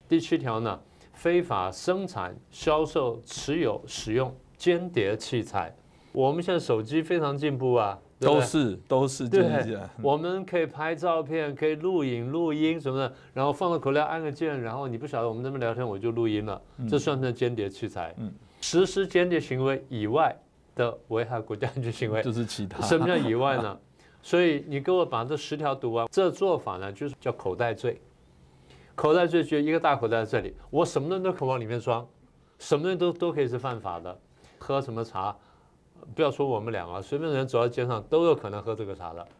第7条呢，非法生产、销售、持有、使用间谍器材。我们现在手机非常进步啊， 都是对，我们可以拍照片，可以录影、录音什么的，然后放到口袋按个键，然后你不晓得我们这边聊天，我就录音了，这算不算间谍器材？实施间谍行为以外的危害国家安全行为， 就是其他。 什么叫以外呢？所以你给我把这10条读完，这做法呢就是叫口袋罪。口袋罪就一个大口袋在这里，我什么东西都可以往里面装，什么东西都可以是犯法的。喝什么茶？不要说我们俩啊，随便人走在街上都有可能喝这个茶的。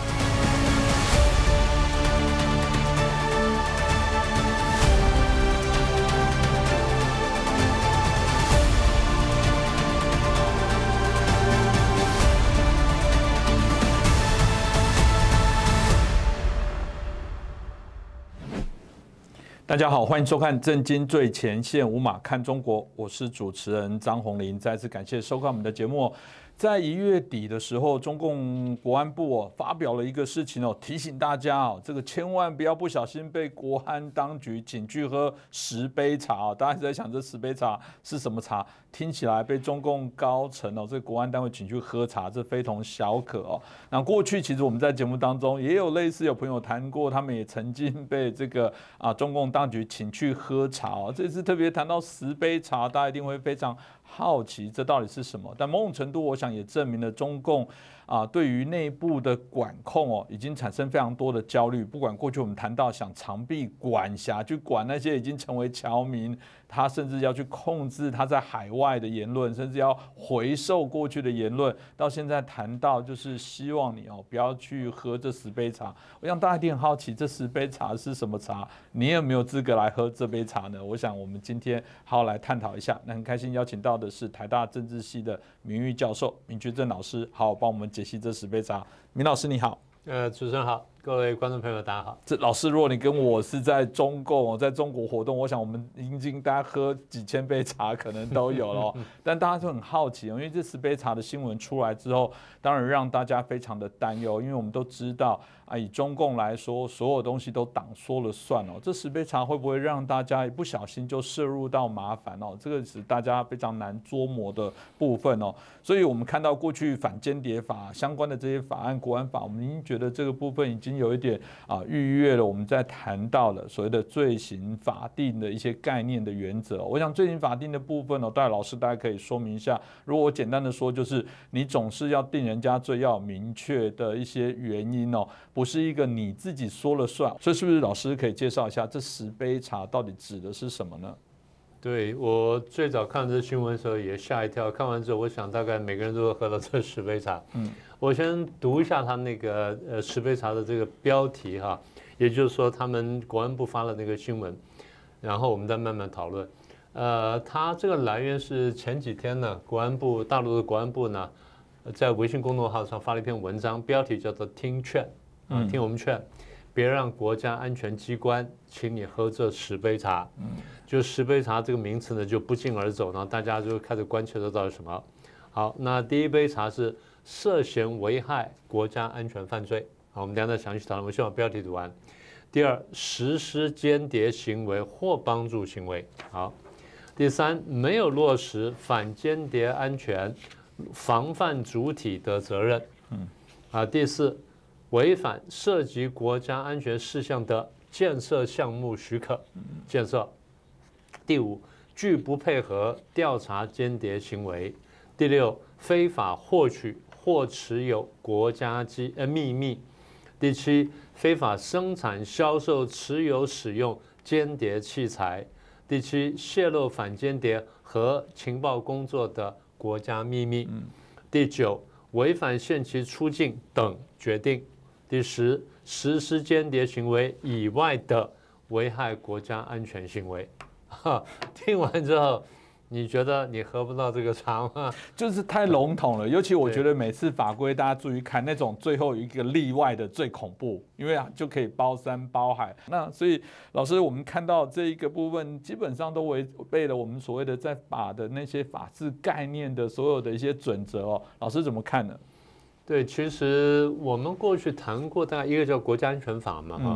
大家好，欢迎收看《震惊最前线》，无马看中国，我是主持人张宏林。再次感谢收看我们的节目。在1月底的时候，中共国安部发表了一个事情提醒大家这个千万不要不小心被国安当局请去喝10杯茶大家一直在想这10杯茶是什么茶？听起来被中共高层这个国安单位请去喝茶，这非同小可那过去其实我们在节目当中也有类似有朋友谈过，他们也曾经被这个中共当局请去喝茶这次特别谈到10杯茶，大家一定会非常好奇这到底是什么？但某种程度，我想也证明了中共对于内部的管控已经产生非常多的焦虑。不管过去我们谈到想长臂管辖去管那些已经成为侨民，他甚至要去控制他在海外的言论，甚至要回收过去的言论，到现在谈到就是希望你不要去喝这10杯茶。我想大家一定很好奇，这10杯茶是什么茶？你有没有资格来喝这杯茶呢？我想我们今天好好来探讨一下。那很开心邀请到的是台大政治系的名誉教授闵居正老师，好好帮我们解析这10杯茶。闵老师你好。 主持人好，各位观众朋友大家好。 这老师，如果你跟我是在中共在中国活动，我想我们已经大家喝几千杯茶可能都有了但大家就很好奇因为这10杯茶的新闻出来之后，当然让大家非常的担忧，因为我们都知道以中共来说，所有东西都党说了算这10杯茶会不会让大家一不小心就涉入到麻烦这个是大家非常难捉摸的部分所以我们看到过去反间谍法相关的这些法案、国安法，我们已经觉得这个部分已经有一点逾越了我们在谈到了所谓的罪刑法定的一些概念的原则。我想罪刑法定的部分戴老师大家可以说明一下。如果我简单的说，就是你总是要定人家罪，要有明确的一些原因不是一个你自己说了算。所以是不是老师可以介绍一下这10杯茶到底指的是什么呢？ 对，我最早看这新闻的时候也吓一跳，看完之后我想大概每个人都会喝到这10杯茶。我先读一下他那个10杯茶的这个标题也就是说他们国安部发了那个新闻，然后我们再慢慢讨论。它这个来源是前几天呢，大陆的国安部呢，在微信公众号上发了一篇文章，标题叫做“听劝”听我们劝，别让国家安全机关请你喝这10杯茶。就10杯茶这个名词呢就不胫而走，然后大家就开始关切这到底什么。好，那第1杯茶是涉嫌危害国家安全犯罪。好，我们等一下再详细讨论，我先把标题读完。第2，实施间谍行为或帮助行为。好，第3，没有落实反间谍安全防范主体的责任。第4，违反涉及国家安全事项的建设项目许可建设。第5，拒不配合调查间谍行为。第6，非法获取或持有国家秘密。第7，非法生产、销售、持有、使用间谍器材。第7，泄露反间谍和情报工作的国家秘密。第9，违反限期出境等决定。第10，实施间谍行为以外的危害国家安全行为。听完之后，你觉得你喝不到这个茶吗？ 就是太笼统了，尤其我觉得每次法规大家注意看那种最后一个例外的最恐怖，因为就可以包山包海。那所以老师，我们看到这一个部分基本上都违背了我们所谓的在法的那些法治概念的所有的一些准则老师怎么看呢？ 对，其实我们过去谈过，大概一个叫国家安全法嘛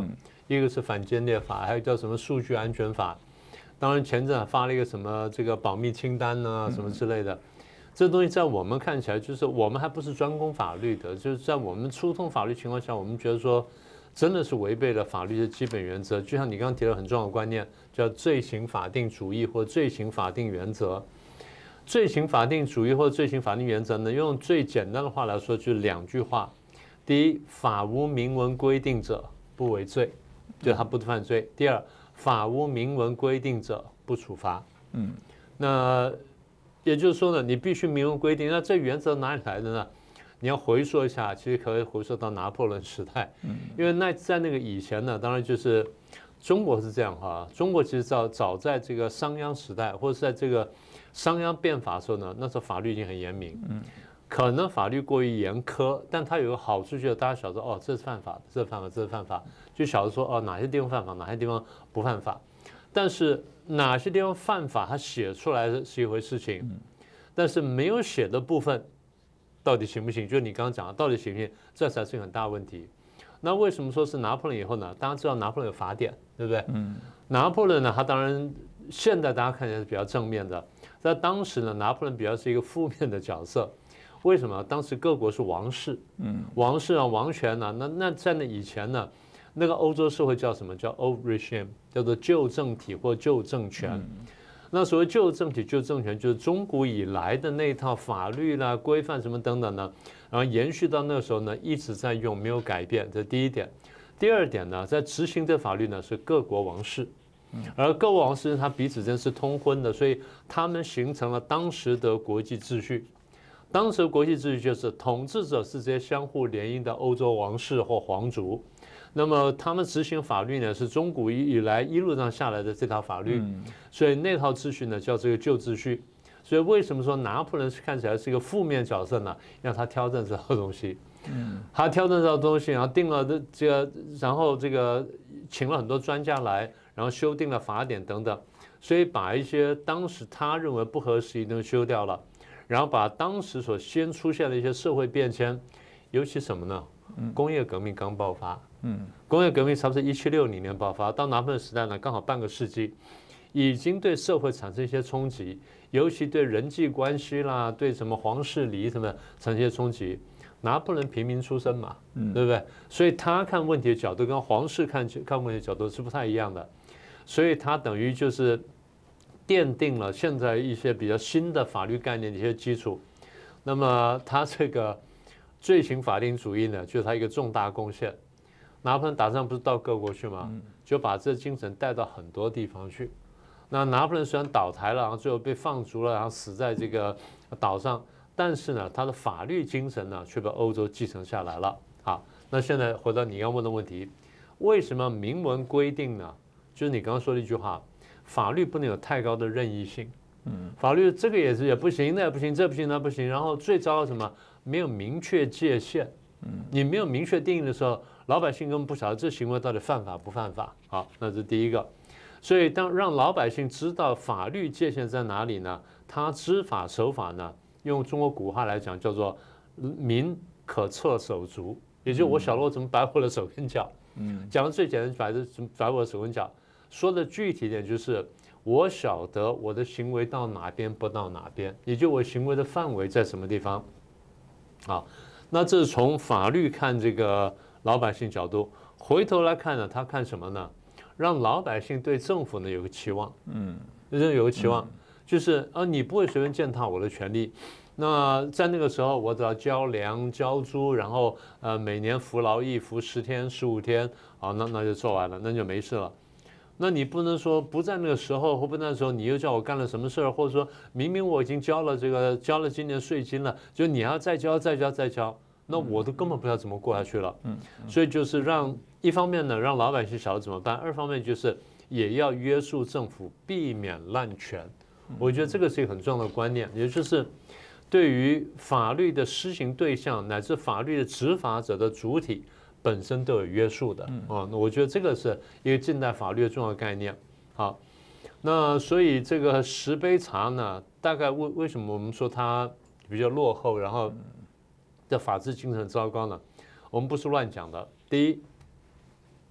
一个是反间谍法，还有叫什么数据安全法。当然前阵还发了一个什么这个保密清单啊什么之类的。这东西在我们看起来，就是我们还不是专攻法律的，就是在我们粗通法律情况下，我们觉得说，真的是违背了法律的基本原则。就像你刚刚提了很重要的观念，叫罪行法定主义或罪行法定原则。罪行法定主义或罪行法定原则呢，用最简单的话来说，就是2句话：第一，法无明文规定者不为罪，就他不犯罪；第二，法无明文规定者不处罚。那也就是说呢，你必须明文规定。那这原则哪里来的呢？你要回溯一下，其实可以回溯到拿破仑时代。因为在那个以前呢，当然就是中国是这样哈。中国其实早在这个商鞅时代，或者是在这个商鞅变法的时候呢，那时候法律已经很严明。可能法律过于严苛，但它有个好处，就是大家晓得哦，这是犯法的，这是犯法，这是犯法，就晓得说哦，哪些地方犯法，哪些地方不犯法。但是哪些地方犯法，它写出来是一回事情，但是没有写的部分，到底行不行？就是你刚刚讲的，到底行不行？这才是一个很大问题。那为什么说是拿破仑以后呢？大家知道拿破仑有法典，对不对？拿破仑呢，他当然现在大家看起来是比较正面的，在当时呢，拿破仑比较是一个负面的角色。为什么？当时各国是王室，王室啊，王权啊，那在那以前呢，那个欧洲社会叫什么？叫 old regime， 叫做旧政体或旧政权。那所谓旧政体、旧政权，就是中古以来的那一套法律啦、规范什么等等呢，然后延续到那个时候呢，一直在用，没有改变。这第一点。第二点呢，在执行这法律呢是各国王室，而各国王室它彼此之间是通婚的，所以他们形成了当时的国际秩序。当时的国际秩序就是统治者是这些相互联姻的欧洲王室或皇族，那么他们执行法律呢是中古以来一路上下来的这套法律，所以那套秩序呢叫这个旧秩序。所以为什么说拿破仑看起来是一个负面角色呢？让他挑战这套东西，他挑战这套东西，然后定了这个，然后这个请了很多专家来，然后修订了法典等等，所以把一些当时他认为不合时宜的东西修掉了。然后把当时所先出现的一些社会变迁，尤其什么呢？工业革命刚爆发，工业革命差不多1760年爆发，到拿破仑时代呢，刚好半个世纪，已经对社会产生一些冲击，尤其对人际关系啦，对什么皇室礼仪什么产生一些冲击。拿破仑平民出身嘛，对不对？所以他看问题的角度跟皇室看问题的角度是不太一样的，所以他等于就是奠定了现在一些比较新的法律概念的一些基础。那么他这个罪行法定主义呢，就是他一个重大贡献。拿破仑打仗不是到各国去吗？就把这精神带到很多地方去。那拿破仑虽然倒台了，然后最后被放逐了，然后死在这个岛上，但是呢，他的法律精神呢却被欧洲继承下来了。好，那现在回到你要问的问题，为什么明文规定呢？就是你刚刚说的一句话。法律不能有太高的任意性，法律这个也不行，那也不行，这不行那不行，然后最糟的什么？没有明确界限，你没有明确定义的时候，老百姓根本不晓得这行为到底犯法不犯法。好，那是第一个。所以当让老百姓知道法律界限在哪里呢？他知法守法呢，用中国古话来讲叫做民可测手足，也就是我晓得我怎么摆我的手跟脚。讲的最简单，摆我的手跟脚。说的具体点就是，我晓得我的行为到哪边不到哪边，也就我行为的范围在什么地方。好，那这是从法律看这个老百姓角度，回头来看呢，他看什么呢？让老百姓对政府呢有个期望，有个期望，就是你不会随便践踏我的权利。那在那个时候，我只要交粮交租，然后每年服劳役，服10天15天，好，那就做完了，那就没事了。那你不能说不在那个时候或不在那时候，你又叫我干了什么事儿，或者说明明我已经交了今年税金了，就你还要再交，那我都根本不知道怎么过下去了。所以就是让一方面呢，让老百姓晓得怎么办；二方面就是也要约束政府，避免滥权。我觉得这个是一个很重要的观念，也就是对于法律的施行对象乃至法律的执法者的主体。本身都有约束的那我觉得这个是一个近代法律的重要概念。好，那所以这个10杯茶呢，大概为什么我们说它比较落后，然后的法治精神糟糕呢？我们不是乱讲的。第一，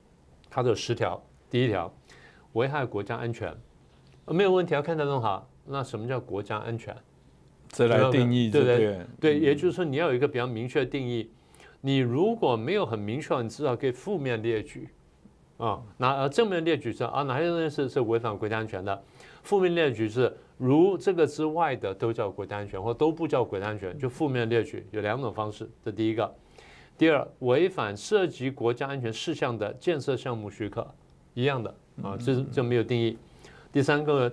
它有10条。第一条，危害国家安全，没有问题啊，看得很好。那什么叫国家安全？ 这来定义， 对不对？对，也就是说你要有一个比较明确的定义。你如果没有很明确，你至少可以负面列举啊。那正面列举是啊，哪些东西是违反国家安全的？负面列举是如这个之外的都叫国家安全，或都不叫国家安全，就负面列举有2种方式。这第一个。第二，违反涉及国家安全事项的建设项目许可，一样的啊，这没有定义。第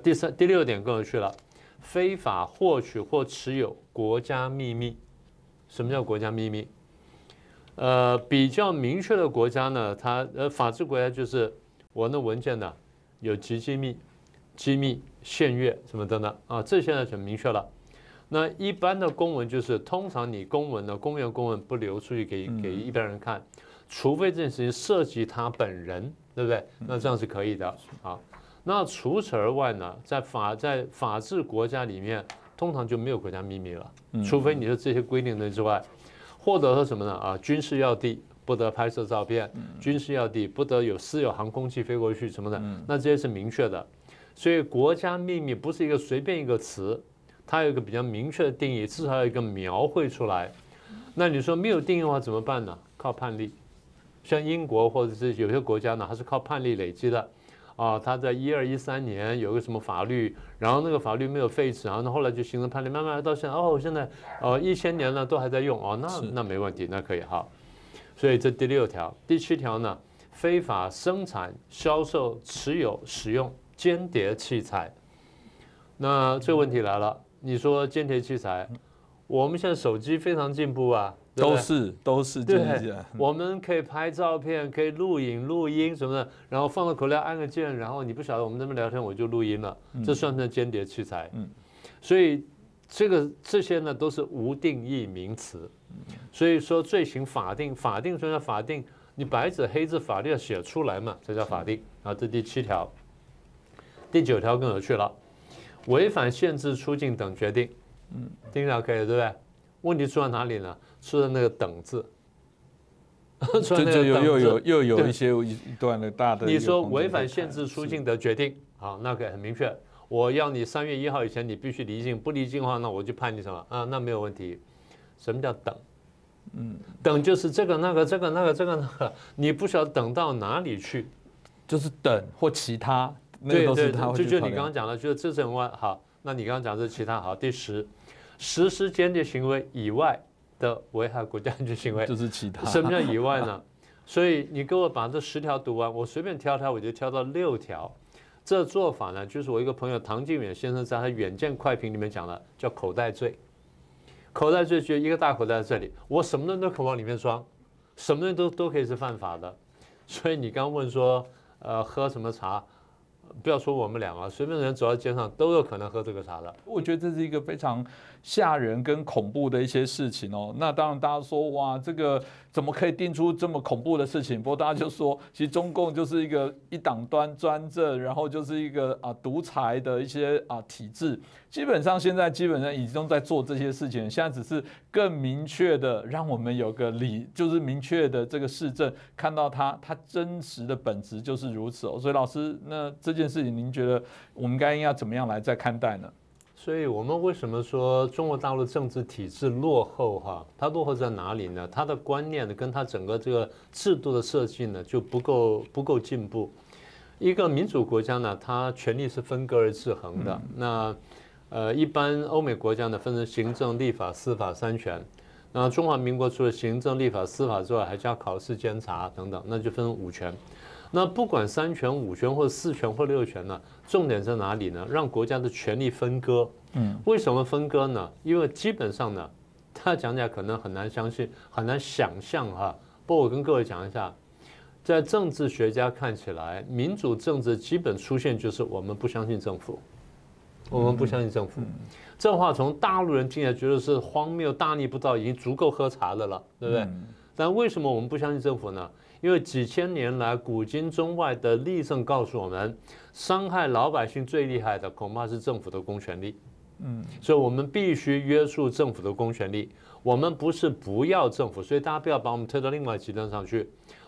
6点更有趣了，非法获取或持有国家秘密。什么叫国家秘密？比较明确的国家呢，它法治国家就是我的文件呢有极机密、机密、限阅什么等等啊，这些呢很明确了。那一般的公文就是通常你公文呢，公员公文不流出去给一般人看，除非这件事情涉及他本人，对不对？那这样是可以的啊。那除此而外呢，在法治国家里面，通常就没有国家秘密了，除非你是这些规定的之外，或者说什么呢？啊，军事要地不得拍摄照片，军事要地不得有私有航空器飞过去什么的，那这些是明确的。所以国家秘密不是一个随便一个词。它有一个比较明确的定义，至少有一个描绘出来。那你说没有定义的话怎么办呢？靠判例，像英国或者是有些国家呢，它是靠判例累积的。啊，它在1213年有个什么法律，然后那个法律没有废止，然后后来就形成判例，慢慢到现在，哦，现在1000年了都还在用，哦，那没问题，那可以好。所以这第6条，第7条呢，非法生产、销售、持有、使用间谍器材。那这个问题来了。你说间谍器材，我们现在手机非常进步啊， 都是间谍器材。 我们可以拍照片，可以录影、录音什么的，然后放到口袋按个键，然后你不晓得我们这边聊天我就录音了，这算成间谍器材。所以这些呢都是无定义名词，所以说罪行法定说叫法定，你白纸黑字法律要写出来嘛，这叫法定。然后这第7条，第9条更有趣了。违反限制出境等决定，听起来可以，对不对？问题出在哪里呢？出在那个等字， 这又有一些一段的大的。 你说违反限制出境的决定，好，那个很明确，我要你3月1号以前你必须离境，不离境的话，那我就判你什么啊？那没有问题。什么叫等？等就是这个那个，你不晓得等到哪里去， 就是等或其他。 对，就你刚刚讲的，就是这种好。那你刚刚讲的是其他好。第10，实施间谍行为以外的危害国家安全行为， 就是其他。 什么叫以外呢？所以你给我把这10条读完，我随便挑，我就挑到6条。这做法呢，就是我一个朋友唐靖远先生在他《远见快评》里面讲的，叫口袋罪。口袋罪就一个大口袋在这里，我什么东西都可往里面装，什么东西都可以是犯法的。所以你刚问说，喝什么茶？不要说我们俩啊，随便人走到街上都有可能喝这个茶的。 我觉得这是一个非常吓人跟恐怖的一些事情哦。那当然大家说哇，这个怎么可以定出这么恐怖的事情？不过大家就说，其实中共就是一个一党专政，然后就是一个独裁的一些体制。基本上现在已经在做这些事情，现在只是更明确的让我们有个就是明确的这个事证，看到它真实的本质就是如此哦。所以老师，那这件事情您觉得我们应该要怎么样来再看待呢？ 所以我们为什么说中国大陆政治体制落后哈？它落后在哪里呢？它的观念呢，跟它整个这个制度的设计呢，就不够进步。一个民主国家呢，它权力是分割而制衡的。那一般欧美国家呢，分成行政、立法、司法3权。那中华民国除了行政、立法、司法之外，还加考试、监察等等，那就分5权。那不管3权、5权或者4权或6权呢，重点在哪里呢？让国家的权力分割。为什么分割呢？因为基本上呢，他讲起来可能很难相信、很难想象哈。不过我跟各位讲一下，在政治学家看起来，民主政治基本出现就是我们不相信政府。我们不相信政府，这话从大陆人听起来觉得是荒谬、大逆不道，已经足够喝茶的了，对不对？但为什么我们不相信政府呢？因为几千年来古今中外的例证告诉我们，伤害老百姓最厉害的恐怕是政府的公权力。所以我们必须约束政府的公权力。我们不是不要政府，所以大家不要把我们推到另外极端上去。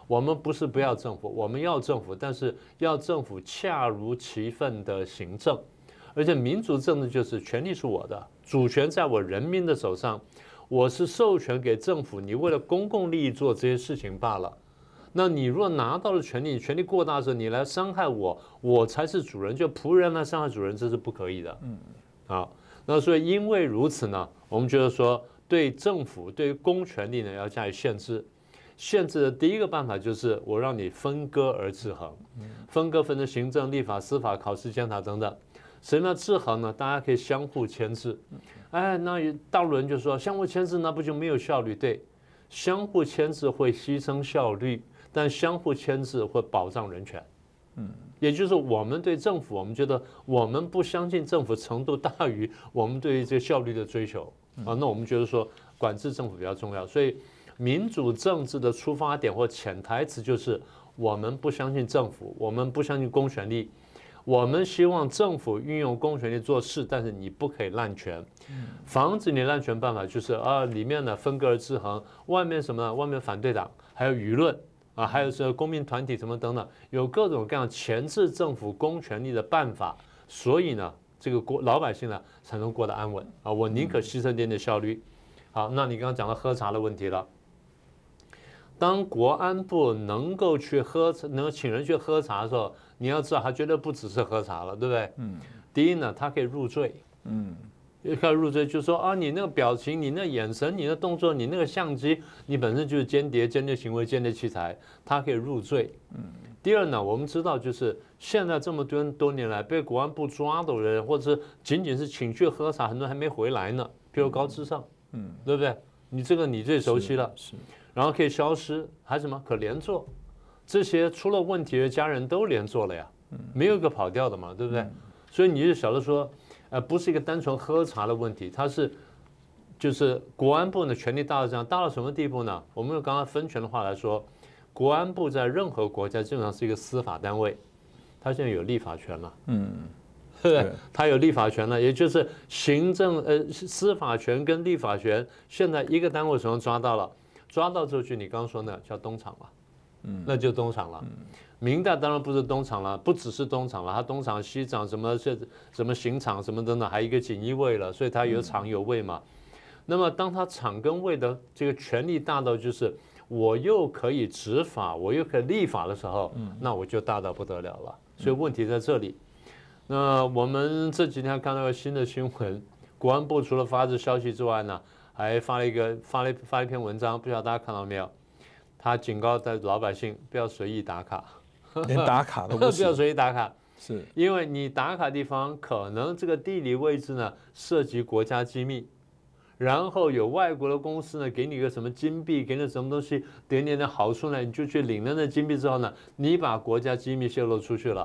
我们不是不要政府，我们要政府，但是要政府恰如其分的行政。而且民主政治就是权力是我的，主权在我人民的手上，我是授权给政府，你为了公共利益做这些事情罢了。那你若拿到了权力，权力过大的时候，你来伤害我，我才是主人，就仆人来伤害主人，这是不可以的。好，那所以因为如此呢，我们觉得说对政府对公权力呢要加以限制。限制的第一个办法就是我让你分割而制衡，分成行政、立法、司法、考试、监察等等。什么叫制衡呢？大家可以相互牵制。哎，那大陆人就说相互牵制，那不就没有效率？对，相互牵制会牺牲效率，但相互牵制会保障人权。也就是我们对政府，我们觉得我们不相信政府程度大于我们对于这个效率的追求啊，那我们觉得说管制政府比较重要。所以民主政治的出发点或潜台词就是我们不相信政府，我们不相信公权力。我们希望政府运用公权力做事，但是你不可以滥权。防止你滥权办法就是里面呢分割而制衡，外面什么呢？外面反对党，还有舆论啊，还有是公民团体什么等等，有各种各样钳制政府公权力的办法。所以呢，这个老百姓呢才能过得安稳啊。我宁可牺牲点效率。好，那你刚刚讲到喝茶的问题了。当国安部能够去能够请人去喝茶的时候，你要知道，他绝对不只是喝茶了，对不对？第一呢，他可以入罪。可以入罪，就是说你那个表情、你那个眼神、你的动作、你那个相机，你本身就是间谍行为、间谍器材，他可以入罪。第二呢，我们知道，就是现在这么多年来被国安部抓的人，或者是仅仅是请去喝茶，很多人还没回来呢。比如高志胜，对不对？你这个你最熟悉了。是。然后可以消失，还什么可连坐，这些出了问题的家人都连坐了呀，没有一个跑掉的嘛，对不对？所以你就晓得说，不是一个单纯喝茶的问题，它是就是国安部的权力大到这样，大到什么地步呢？我们用刚刚分权的话来说，国安部在任何国家基本上是一个司法单位，它现在有立法权了，对不对？它有立法权了，也就是行政司法权跟立法权，现在一个单位手上抓到了。抓到之后去，你刚刚说那叫东厂了，那就东厂了。明代当然不是东厂了，不只是东厂了，它东厂、西厂什么刑厂什么等等，还有一个锦衣卫了，所以它有厂有卫嘛。那么当它厂跟卫的这个权力大到就是我又可以执法，我又可以立法的时候，那我就大到不得了了。所以问题在这里。那我们这几天看到个新的新闻，国安部除了发这消息之外呢，还发了一篇文章，不知道大家看到没有？他警告在老百姓不要随意打卡， 连打卡都不行， 不要随意打卡， 是因为你打卡地方可能这个地理位置呢涉及国家机密，然后有外国的公司呢给你个什么金币，给你什么东西，点点的好处呢，你就去领了那金币之后呢，你把国家机密泄露出去了，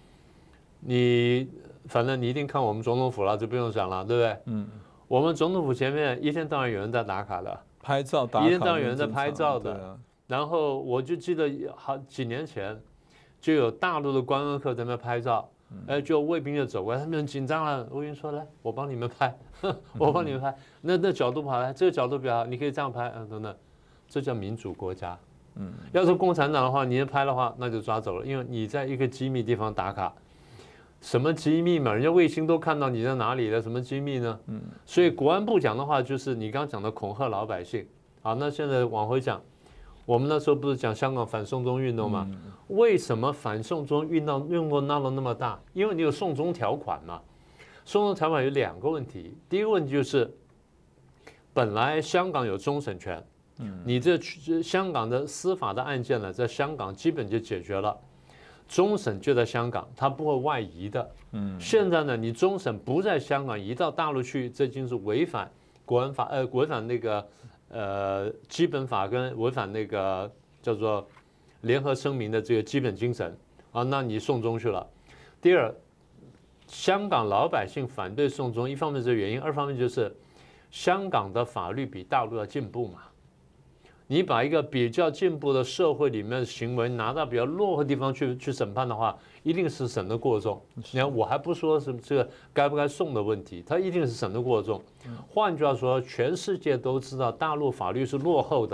反正你一定看我们总统府了，就不用讲了，对不对？我们总统府前面一天到晚有人在打卡的， 拍照打卡， 一天到晚有人在拍照的。然后我就记得好几年前，就有大陆的观光客在那拍照，就卫兵就走过来，他们很紧张了。卫兵说：“来，我帮你们拍，我帮你们拍。那角度不好，来这个角度比较好，你可以这样拍，等等。这叫民主国家。要是共产党的话，你拍的话，那就抓走了，因为你在一个机密地方打卡。”什么机密嘛？人家卫星都看到你在哪里了，什么机密呢？所以国安部讲的话就是你刚刚讲的恐吓老百姓。好，那现在往回讲，我们那时候不是讲香港反送中运动吗？为什么反送中运动闹得那么大？因为你有送中条款嘛。送中条款有两个问题，第一个问题就是本来香港有终审权，你这香港的司法的案件呢，在香港基本就解决了。终审就在香港，它不会外移的。现在呢，你终审不在香港，移到大陆去，这已经是违反国安法，违反那个基本法跟违反那个叫做联合声明的这个基本精神啊。那你送中去了。第二，香港老百姓反对送中，一方面是原因，二方面就是香港的法律比大陆要进步嘛。你把一个比较进步的社会里面的行为拿到比较落后的地方去审判的话，一定是审得过重。你看，我还不说是这个该不该送的问题，它一定是审得过重。换句话说，全世界都知道大陆法律是落后的，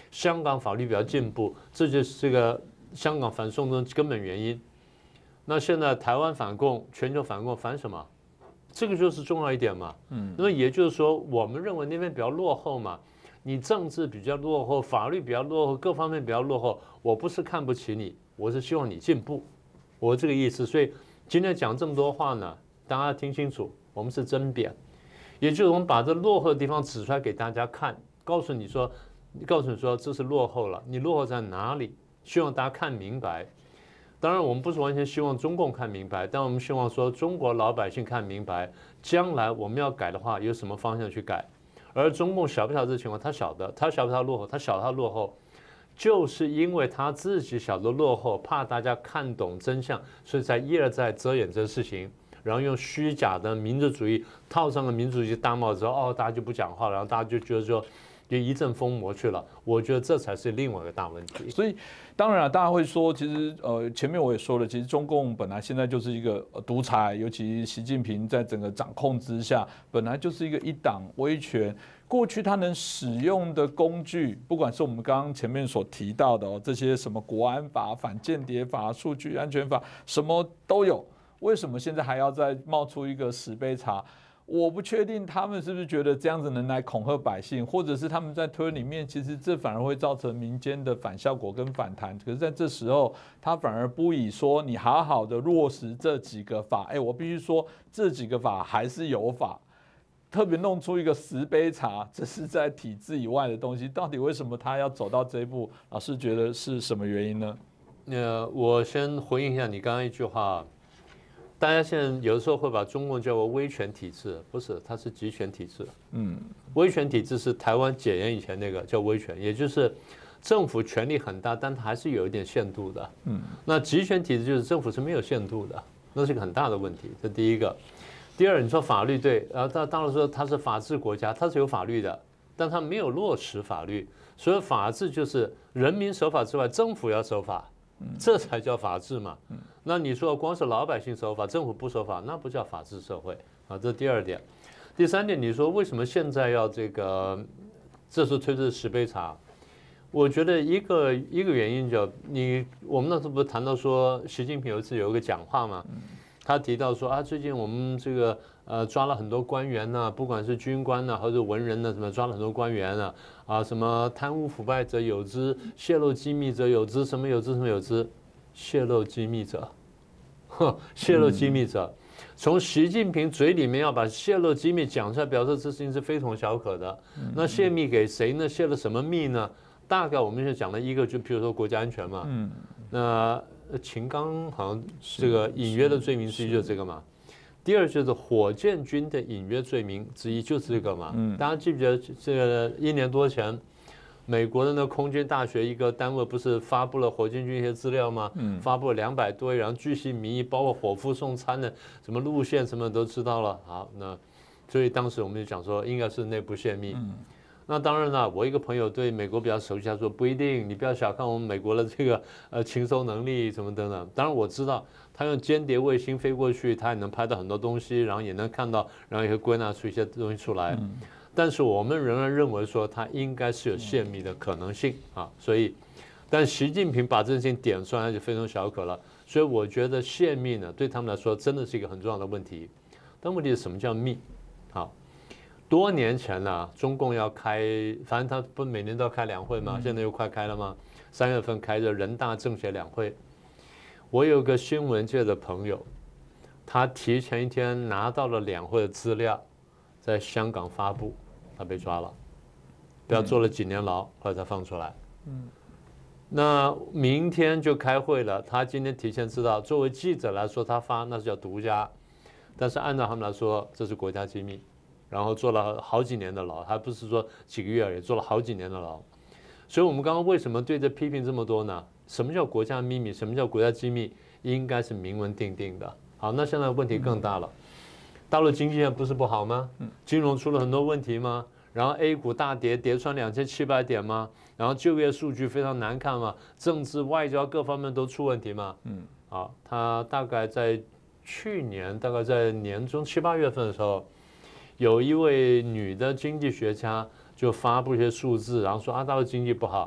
香港法律比较进步，这就是这个香港反送中的根本原因。那现在台湾反共，全球反共，反什么？这个就是重要一点嘛。那么也就是说，我们认为那边比较落后嘛，你政治比较落后，法律比较落后，各方面比较落后。我不是看不起你，我是希望你进步，我这个意思。所以今天讲这么多话呢，大家听清楚，我们是争辩，也就是我们把这落后的地方指出来给大家看，告诉你说这是落后了，你落后在哪里？希望大家看明白。当然，我们不是完全希望中共看明白，但我们希望说中国老百姓看明白，将来我们要改的话，有什么方向去改。而中共晓不晓得这情况？他晓得，他晓得他落后，他晓得他落后，就是因为他自己晓得落后，怕大家看懂真相，所以才一而再遮掩这个事情，然后用虚假的民族主义套上了民族主义大帽子，大家就不讲话，然后大家就觉得说。就一阵疯魔去了，我觉得这才是另外一个大问题。 所以，当然大家会说，其实前面我也说了，其实中共本来现在就是一个独裁，尤其习近平在整个掌控之下，本来就是一个一党威权。过去他能使用的工具，不管是我们刚刚前面所提到的这些什么国安法、反间谍法、数据安全法，什么都有。为什么现在还要再冒出一个十杯茶？我不确定他们是不是觉得这样子能来恐吓百姓，或者是他们在推里面，其实这反而会造成民间的反效果跟反弹。可是在这时候，他反而不以说你好好的落实这几个法，我必须说这几个法还是有法，特别弄出一个十杯茶，这是在体制以外的东西，到底为什么他要走到这一步？老师觉得是什么原因呢？ 我先回应一下你刚刚一句话。大家现在有的时候会把中共叫做威权体制，不是，它是集权体制。威权体制是台湾解严以前那个叫威权，也就是政府权力很大，但它还是有一点限度的。那集权体制就是政府是没有限度的，那是一个很大的问题。这第一个。第二，你说法律对，然后当然说它是法治国家，它是有法律的，但它没有落实法律。所以法治就是人民守法之外，政府要守法。这才叫法治嘛。那你说光是老百姓守法，政府不守法，那不叫法治社会啊。这是第二点。第三点，你说为什么现在要这时候推这十杯茶？我觉得一个原因我们那时候不是谈到说习近平有一次有一个讲话嘛，他提到说最近我们这个抓了很多官员呐，不管是军官呐或者文人呐，什么抓了很多官员啊，什么贪污腐败者有之，泄露机密者有之，什么有之什么有之，泄露机密者，泄露机密者，从习近平嘴里面要把泄露机密讲出来，表示这事情是非同小可的。那泄密给谁呢？泄了什么密呢？大概我们就讲了一个，就比如说国家安全嘛。那秦刚好像这个隐约的罪名之一就是这个嘛。第二就是火箭军的隐约罪名之一就是这个嘛。大家记不记得这个1年多前，美国的那空军大学一个单位不是发布了火箭军一些资料吗？发布了200多页，然后巨细靡遗，包括伙夫送餐的什么路线什么都知道了。好，那所以当时我们就讲说应该是内部泄密。那当然了，我一个朋友对美国比较熟悉，他说不一定，你不要小看我们美国的这个情搜能力什么等等。当然我知道，他用间谍卫星飞过去，他也能拍到很多东西，然后也能看到，然后也会归纳出一些东西出来。但是我们仍然认为说他应该是有泄密的可能性啊。所以，但习近平把这件事情点出来就非同小可了。所以我觉得泄密呢，对他们来说真的是一个很重要的问题。但问题是什么叫密？好。多年前呢，中共要开，反正他不每年都要开2会吗？现在又快开了吗？3月份开的人大政协2会。我有个新闻界的朋友，他提前1天拿到了2会的资料，在香港发布，他被抓了，不要坐了几年牢，后来才放出来。那明天就开会了，他今天提前知道，作为记者来说，他发那是叫独家，但是按照他们来说，这是国家机密。然后坐了好几年的牢，还不是说几个月而已，坐了好几年的牢。所以我们刚刚为什么对这批评这么多呢？什么叫国家秘密？什么叫国家机密？应该是明文定定的。好，那现在问题更大了。大陆经济不是不好吗？金融出了很多问题吗？然后 A 股大跌，跌穿2700点吗？然后就业数据非常难看吗？政治、外交各方面都出问题吗？好，他大概在去年，大概在年中7、8月份的时候。有一位女的经济学家就发布一些数字，然后说大陆经济不好，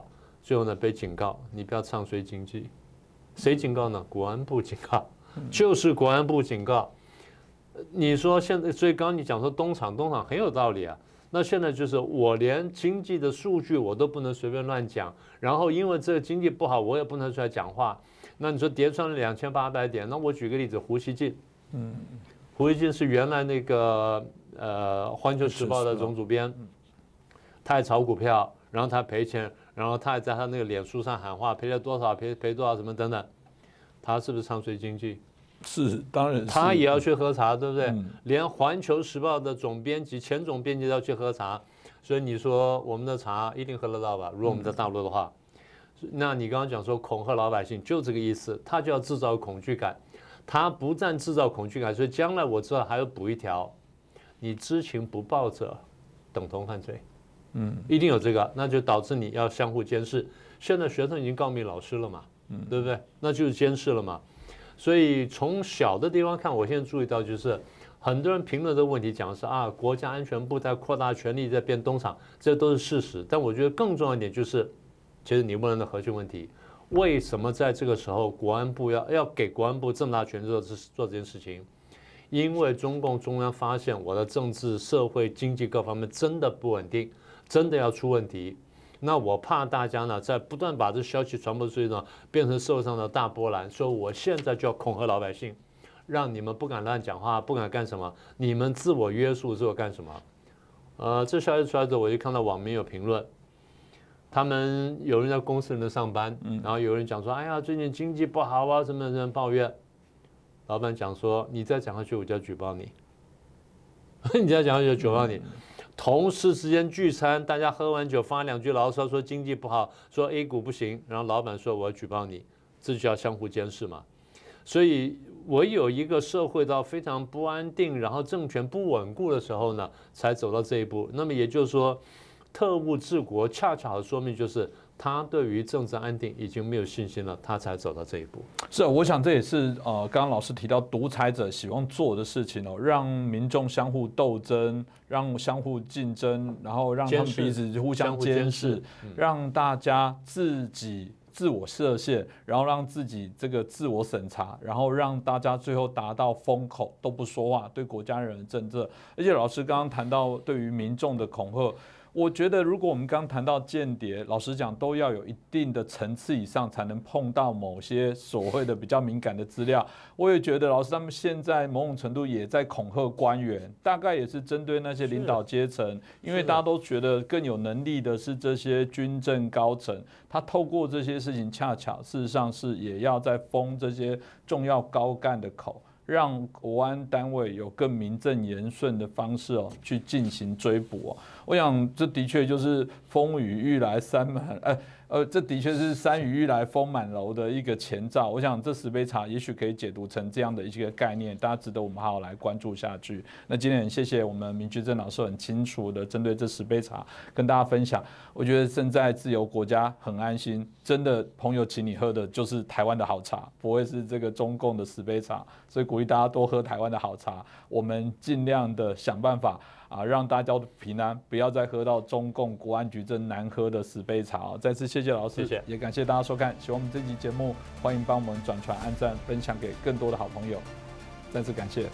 最后呢被警告，你不要唱衰经济。谁警告呢？国安部警告，就是国安部警告。你说现在，所以刚刚你讲说东厂很有道理啊。那现在就是我连经济的数据我都不能随便乱讲，然后因为这个经济不好，我也不能出来讲话。那你说跌穿了2800点，那我举个例子，胡锡进，胡锡进是原来那个环球时报的总主编，他还炒股票，然后他赔钱，然后他还在他那个脸书上喊话，赔了多少，赔多少什么等等，他是不是唱衰经济？ 是，当然是。 他也要去喝茶，对不对？连环球时报的总编辑、前总编辑都要去喝茶，所以你说我们的茶一定喝得到吧？如果我们在大陆的话，那你刚刚讲说恐吓老百姓，就这个意思，他就要制造恐惧感。他不但制造恐惧感，所以将来我知道还要补一条，你知情不报者等同犯罪。一定有这个，那就导致你要相互监视。现在学生已经告密老师了嘛，对不对？那就是监视了嘛。所以从小的地方看，我现在注意到就是很多人评论这个问题，讲的是啊，国家安全部在扩大权力，在变东厂，这都是事实。但我觉得更重要一点就是，其实你问的核心问题，为什么在这个时候国安部要给国安部这么大权力做这件事情？因为中共中央发现我的政治、社会、经济各方面真的不稳定，真的要出问题。那我怕大家呢，在不断把这消息传播出去呢，变成社会上的大波澜。说我现在就要恐吓老百姓，让你们不敢乱讲话，不敢干什么，你们自我约束自我干什么？这消息出来之后，我就看到网民有评论，他们有人在公司里面上班，然后有人讲说，哎呀，最近经济不好啊，什么人抱怨。老板讲说，你再讲下去，我就要举报你。你再讲下去就举报你。同事之间聚餐，大家喝完酒发2句牢骚，说经济不好，说 A 股不行，然后老板说我要举报你，这就叫相互监视嘛。所以唯有一个社会到非常不安定，然后政权不稳固的时候呢，才走到这一步。那么也就是说，特务治国恰恰的说明就是他对于政治安定已经没有信心了，他才走到这一步。 是，我想这也是刚刚老师提到独裁者喜欢做的事情哦，让民众相互斗争，让相互竞争，然后让他们彼此互相监视，让大家自我设限，然后让自己这个自我审查，然后让大家最后达到封口都不说话，对国家人的政策。而且老师刚刚谈到对于民众的恐吓。我觉得，如果我们刚谈到间谍，老实讲，都要有一定的层次以上，才能碰到某些所谓的比较敏感的资料。我也觉得，老师他们现在某种程度也在恐吓官员，大概也是针对那些领导阶层，因为大家都觉得更有能力的是这些军政高层，他透过这些事情，恰巧事实上是也要在封这些重要高干的口。让国安单位有更名正言顺的方式去进行追捕我想这的确就是风雨欲来这的确是山雨欲来风满楼的一个前兆。我想这10杯茶也许可以解读成这样的一个概念，大家值得我们好好来关注下去。那今天很谢谢我们明居正老师很清楚的针对这10杯茶跟大家分享。我觉得身在自由国家很安心，真的朋友请你喝的就是台湾的好茶，不会是这个中共的10杯茶。所以鼓励大家多喝台湾的好茶，我们尽量的想办法让大家平安，不要再喝到中共国安局真难喝的10杯茶再次谢谢老师，也感谢大家收看。喜欢我们这期节目，欢迎帮我们转传、按赞、分享给更多的好朋友。再次感谢。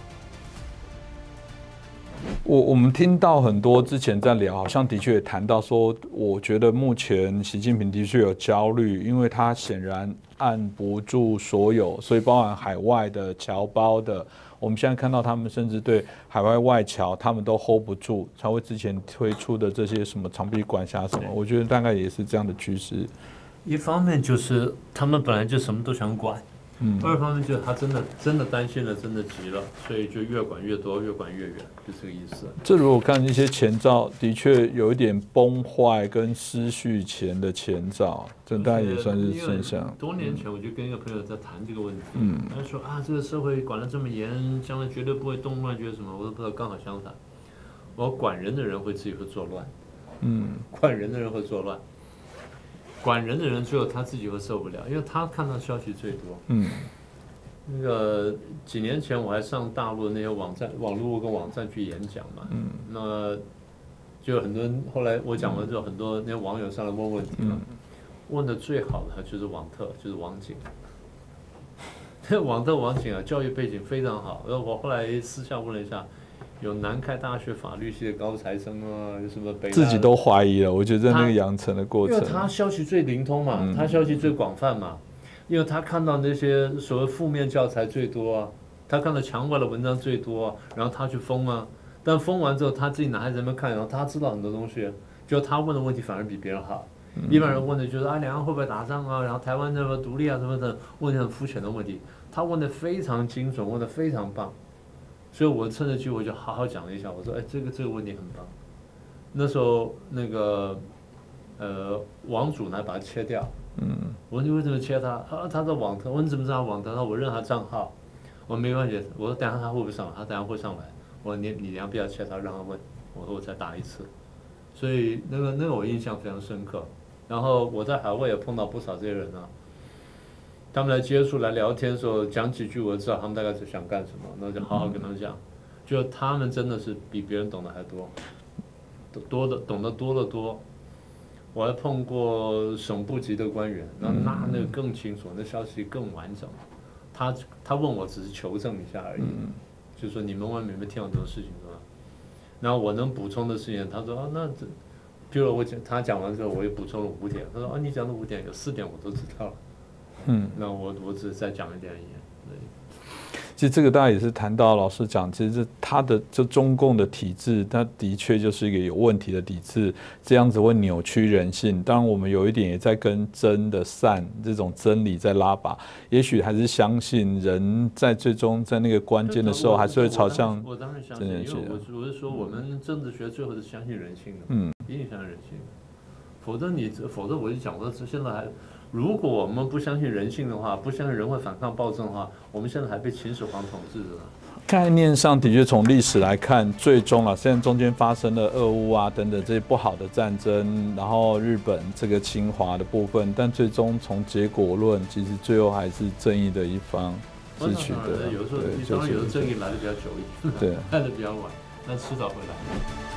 我们听到很多之前在聊，好像的确也谈到说，我觉得目前习近平的确有焦虑，因为他显然按不住所有，所以包含海外的侨胞的，我们现在看到他们甚至对海外外侨他们都 hold 不住，才会之前推出的这些什么长臂管辖什么，我觉得大概也是这样的趋势。 一方面就是他们本来就什么都想管。二方面就是他真的担心了，真的急了，所以就越管越多，越管越远，就这个意思。 这如果看一些前兆，的确有一点崩坏跟失序前的前兆，这大概也算是现象。 多年前我就跟一个朋友在谈这个问题，他说这个社会管得这么严，将来绝对不会动乱，觉得什么？我都不知道，刚好相反，我说管人的人会自己会作乱，管人的人会作乱。管人的人最后他自己会受不了，因为他看到消息最多。那个几年前我还上大陆的那些网络跟网站去演讲嘛，那就很多人后来我讲完之后，很多那些网友上来问问题嘛， 问的最好的就是王特，就是王景。王特王景啊，教育背景非常好。然后我后来私下问了一下，有南开大学法律系的高材生啊，有什么北大， 自己都怀疑了。我觉得那个养成的过程， 因为他消息最灵通嘛，他消息最广泛嘛，因为他看到那些所谓负面教材最多啊，他看到强化的文章最多啊，然后他去封啊，但封完之后他自己拿在这边看，然后他知道很多东西，就他问的问题反而比别人好。一般人问的就是啊，两岸会不会打仗啊，然后台湾怎么独立啊什么的，问题很肤浅的问题，他问的非常精准，问的非常棒，所以我趁着机会就好好讲了一下，我说，哎，这个问题很棒。那时候那个网主呢把它切掉，我说你为什么切他？他在网特，我说你怎么知道网特？他说我认他账号，我说没关系，我说等下他会不会上来？他等下会上来，我说你等下不要切他，让他问，我说我再打一次，所以那个我印象非常深刻。然后我在海外也碰到不少这些人啊，他们来接触来聊天的时候讲几句，我知道他们大概是想干什么，那就好好跟他们讲，就他们真的是比别人懂得还多，懂得多得多。我还碰过省部级的官员，那个更清楚，那消息更完整。他问我只是求证一下而已，就说你们外面有没有听到这种事情是吧？然后我能补充的事情，他说啊那这。比如他讲完之后，我也补充了5点。他说：“啊，你讲的5点有4点我都知道了。”那我只是再讲一点而已。 其实这个大家也是谈到老师讲，其实他的就中共的体制，它的确就是一个有问题的体制，这样子会扭曲人性。当然，我们有一点也在跟真的善这种真理在拉拔，也许还是相信人在最终在那个关键的时候，还是会朝向。 我当然相信，因为我是说，我们政治学最后是相信人性的，一定相信人性的，否则我就讲过，现在还。如果我们不相信人性的话，不相信人会反抗暴政的话，我们现在还被秦始皇统治着呢。 概念上的确从历史来看，最终啊，现在中间发生了俄乌啊等等这些不好的战争，然后日本这个侵华的部分，但最终从结果论，其实最后还是正义的一方是取得。 有时候当然有的正义来的比较久一点，对，来的比较晚，但迟早会来。